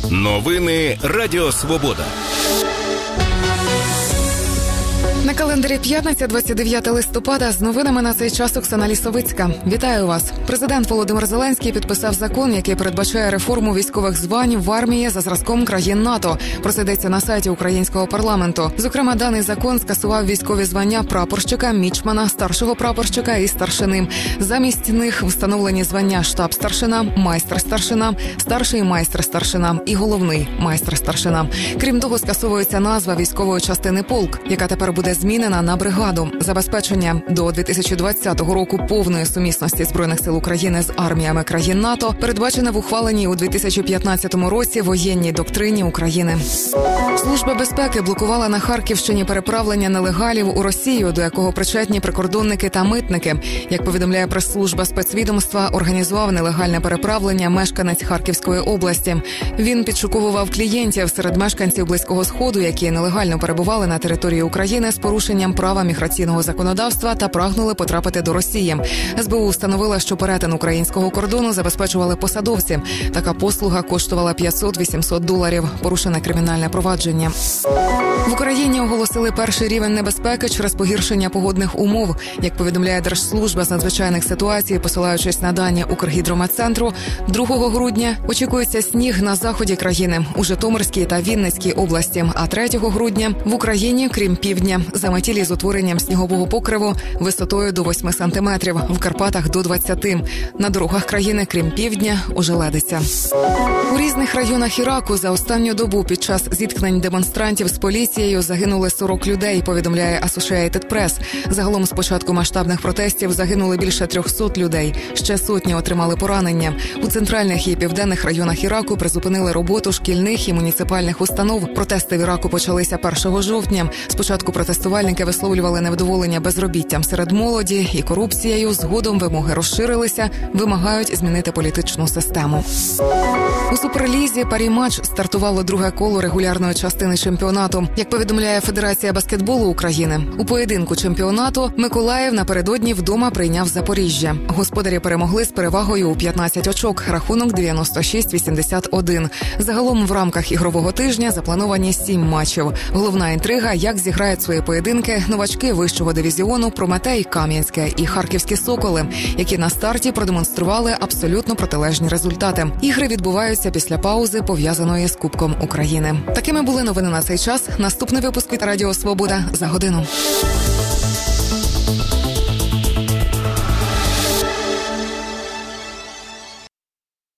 Новини Радіо Свобода. На календарі п'ятниця, 29 листопада. З новинами на цей час Оксана Лісовицька. Вітаю вас. Президент Володимир Зеленський підписав закон, який передбачає реформу військових звань в армії за зразком країн НАТО. Про це йдеться на сайті українського парламенту. Зокрема, даний закон скасував військові звання прапорщика, мічмана, старшого прапорщика і старшини. Замість них встановлені звання штаб-старшина, майстер-старшина, старший майстер-старшина і головний майстер-старшина. Крім того, скасовується назва військової частини полк, яка тепер буде змінена на бригаду. Забезпечення до 2020 року повної сумісності Збройних сил України з арміями країн НАТО передбачене в ухваленій у 2015 році воєнній доктрині України. Служба безпеки блокувала на Харківщині переправлення нелегалів у Росію, до якого причетні прикордонники та митники. Як повідомляє прес-служба спецвідомства, організував нелегальне переправлення мешканець Харківської області. Він підшуковував клієнтів серед мешканців Близького Сходу, які нелегально перебували на території України з порушенням права міграційного законодавства та прагнули потрапити до Росії. СБУ встановила, що перетин українського кордону забезпечували посадовці. Така послуга коштувала $500-800. Порушене кримінальне провадження. В Україні оголосили перший рівень небезпеки через погіршення погодних умов. Як повідомляє Держслужба з надзвичайних ситуацій, посилаючись на дані Укргідрометцентру, 2 грудня очікується сніг на заході країни, у Житомирській та Вінницькій області, а 3 грудня в Україні, крім півдня, заметілі з утворенням снігового покриву висотою до 8 сантиметрів, в Карпатах до 20. На дорогах країни, крім півдня, ожеледиться. У різних районах Іраку за останню добу під час зіткнень демонстрантів з поліцією загинули 40 людей, повідомляє Associated Press. Загалом з початку масштабних протестів загинули більше 300 людей. Ще сотні отримали поранення. У центральних і південних районах Іраку призупинили роботу шкільних і муніципальних установ. Протести в Іраку почалися 1 жовтня. Спочатку протестувальники висловлювали невдоволення безробіттям серед молоді і корупцією. Згодом вимоги розширилися, вимагають змінити політичну систему. У Суперлізі Парі-матч стартувало друге коло регулярної частини чемпіонату. Як повідомляє Федерація баскетболу України, у поєдинку чемпіонату Миколаїв напередодні вдома прийняв Запоріжжя. Господарі перемогли з перевагою у 15 очок, рахунок 96-81. Загалом в рамках ігрового тижня заплановані 7 матчів. Головна інтрига – як зіграють свої поєдинки новачки вищого дивізіону Прометей, Кам'янське і Харківські Соколи, які на старті продемонстрували абсолютно протилежні результати. Ігри відбуваються після паузи, пов'язаної з Кубком України. Такими були новини на цей час. Наступний випуск від Радіо Свобода за годину.